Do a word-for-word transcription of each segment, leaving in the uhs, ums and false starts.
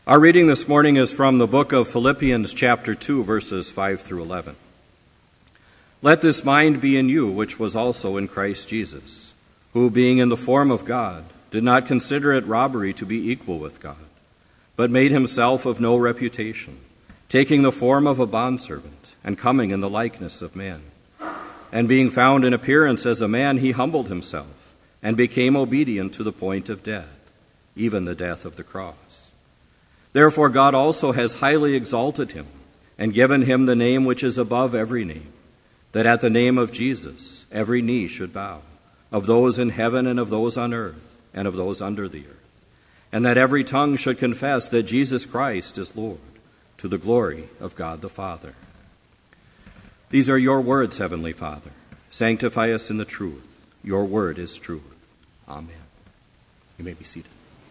Our reading this morning is from the book of Philippians chapter two, verses five through eleven. Let this mind be in you, which was also in Christ Jesus, who, being in the form of God, did not consider it robbery to be equal with God, but made himself of no reputation, taking the form of a bondservant, and coming in the likeness of men. And being found in appearance as a man, he humbled himself, and became obedient to the point of death, even the death of the cross. Therefore God also has highly exalted him, and given him the name which is above every name, that at the name of Jesus every knee should bow, of those in heaven and of those on earth and of those under the earth, and that every tongue should confess that Jesus Christ is Lord, to the glory of God the Father. These are your words, Heavenly Father. Sanctify us in the truth. Your word is truth. Amen. You may be seated.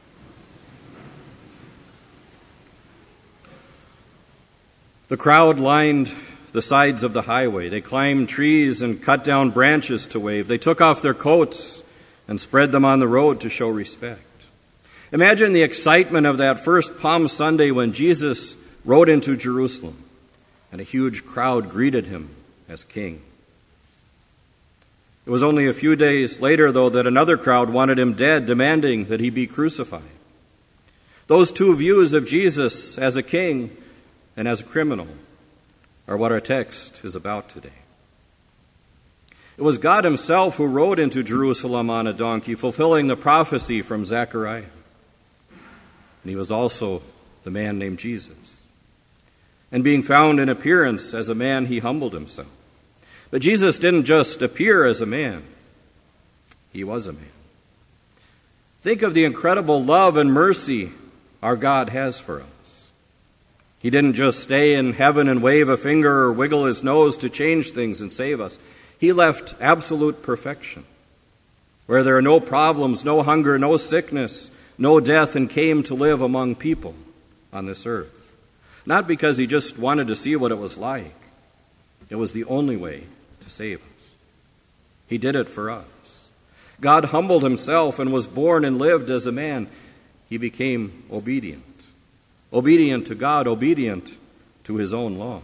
The crowd lined the sides of the highway. They climbed trees and cut down branches to wave. They took off their coats and spread them on the road to show respect. Imagine the excitement of that first Palm Sunday when Jesus rode into Jerusalem, and a huge crowd greeted him as king. It was only a few days later, though, that another crowd wanted him dead, demanding that he be crucified. Those two views of Jesus as a king and as a criminal are what our text is about today. It was God himself who rode into Jerusalem on a donkey, fulfilling the prophecy from Zechariah. And he was also the man named Jesus. And being found in appearance as a man, he humbled himself. But Jesus didn't just appear as a man. He was a man. Think of the incredible love and mercy our God has for us. He didn't just stay in heaven and wave a finger or wiggle his nose to change things and save us. He left absolute perfection, where there are no problems, no hunger, no sickness, no death, and came to live among people on this earth. Not because he just wanted to see what it was like. It was the only way to save us. He did it for us. God humbled himself and was born and lived as a man. He became obedient. Obedient to God, obedient to his own law.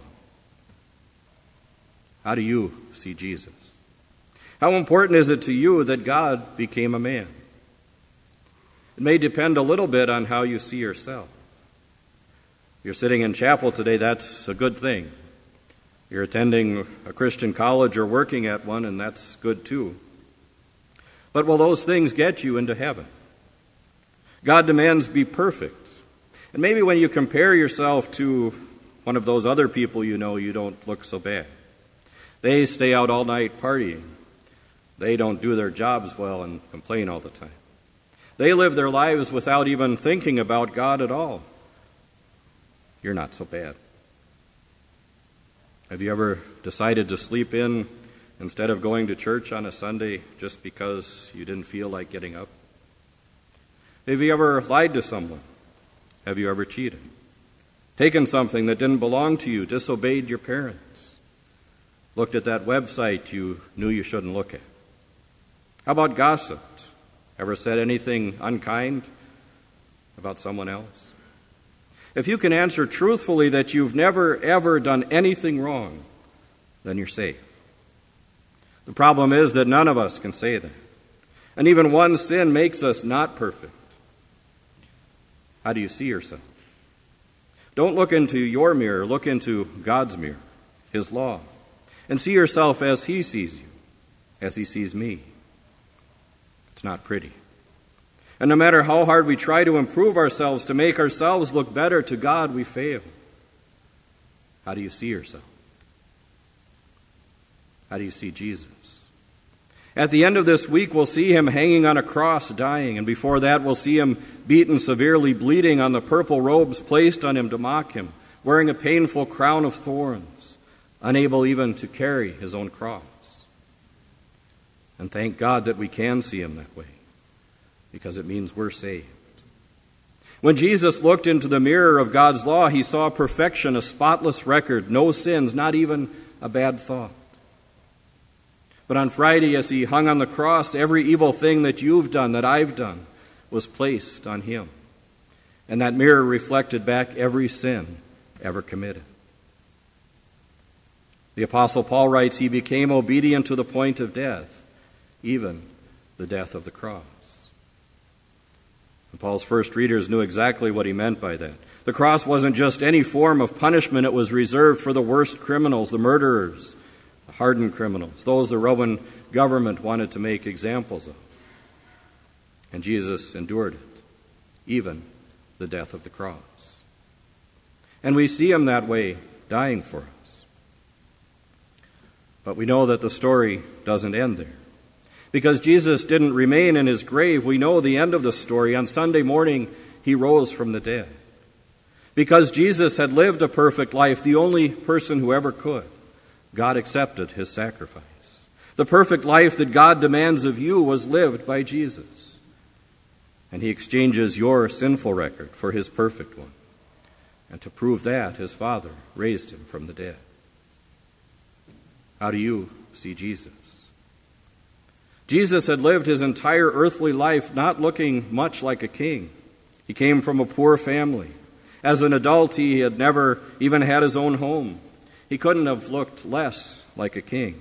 How do you see Jesus? How important is it to you that God became a man? It may depend a little bit on how you see yourself. You're sitting in chapel today, that's a good thing. You're attending a Christian college or working at one, and that's good too. But will those things get you into heaven? God demands be perfect. And maybe when you compare yourself to one of those other people you know, you don't look so bad. They stay out all night partying. They don't do their jobs well and complain all the time. They live their lives without even thinking about God at all. You're not so bad. Have you ever decided to sleep in instead of going to church on a Sunday just because you didn't feel like getting up? Have you ever lied to someone? Have you ever cheated? Taken something that didn't belong to you, disobeyed your parents? Looked at that website you knew you shouldn't look at? How about gossiped? Ever said anything unkind about someone else? If you can answer truthfully that you've never, ever done anything wrong, then you're safe. The problem is that none of us can say that. And even one sin makes us not perfect. How do you see yourself? Don't look into your mirror, look into God's mirror, his law, and see yourself as he sees you, as he sees me. It's not pretty. And no matter how hard we try to improve ourselves, to make ourselves look better to God, we fail. How do you see yourself? How do you see Jesus? At the end of this week, we'll see him hanging on a cross, dying. And before that, we'll see him beaten, severely bleeding, on the purple robes placed on him to mock him, wearing a painful crown of thorns, unable even to carry his own cross. And thank God that we can see him that way, because it means we're saved. When Jesus looked into the mirror of God's law, he saw perfection, a spotless record, no sins, not even a bad thought. But on Friday, as he hung on the cross, every evil thing that you've done, that I've done, was placed on him. and that mirror reflected back every sin ever committed. The Apostle Paul writes, he became obedient to the point of death, even the death of the cross. And Paul's first readers knew exactly what he meant by that. The cross wasn't just any form of punishment. It was reserved for the worst criminals, the murderers, the hardened criminals, those the Roman government wanted to make examples of. And Jesus endured it, even the death of the cross. And we see him that way, dying for us. But we know that the story doesn't end there. Because Jesus didn't remain in his grave, we know the end of the story. On Sunday morning, he rose from the dead. Because Jesus had lived a perfect life, the only person who ever could, God accepted his sacrifice. The perfect life that God demands of you was lived by Jesus. And he exchanges your sinful record for his perfect one. And to prove that, his Father raised him from the dead. How do you see Jesus? Jesus had lived his entire earthly life not looking much like a king. He came from a poor family. As an adult, he had never even had his own home. He couldn't have looked less like a king.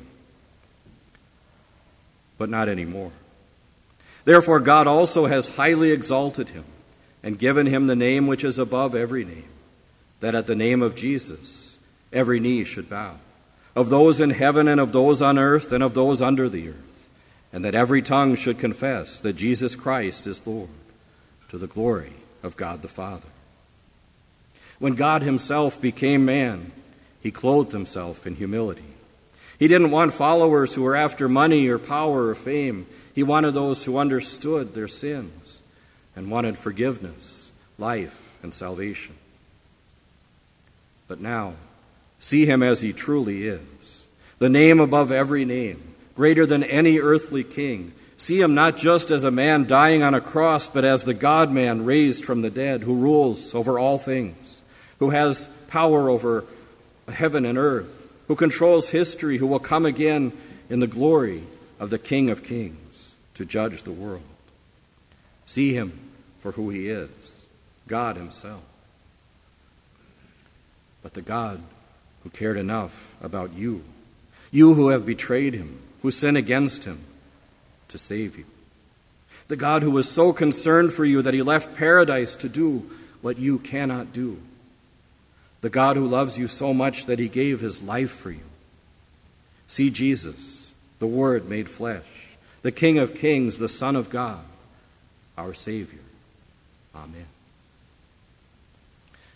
But not anymore. Therefore, God also has highly exalted him and given him the name which is above every name, that at the name of Jesus every knee should bow, of those in heaven and of those on earth and of those under the earth, and that every tongue should confess that Jesus Christ is Lord, to the glory of God the Father. When God himself became man, he clothed himself in humility. He didn't want followers who were after money or power or fame. He wanted those who understood their sins and wanted forgiveness, life, and salvation. But now, see him as he truly is, the name above every name, greater than any earthly king. See him not just as a man dying on a cross, but as the God-man raised from the dead, who rules over all things, who has power over heaven and earth, who controls history, who will come again in the glory of the King of Kings to judge the world. See him for who he is, God himself. But the God who cared enough about you, you who have betrayed him, who sin against him, to save you. The God who was so concerned for you that he left paradise to do what you cannot do. The God who loves you so much that he gave his life for you. See Jesus, the Word made flesh, the King of Kings, the Son of God, our Savior. Amen.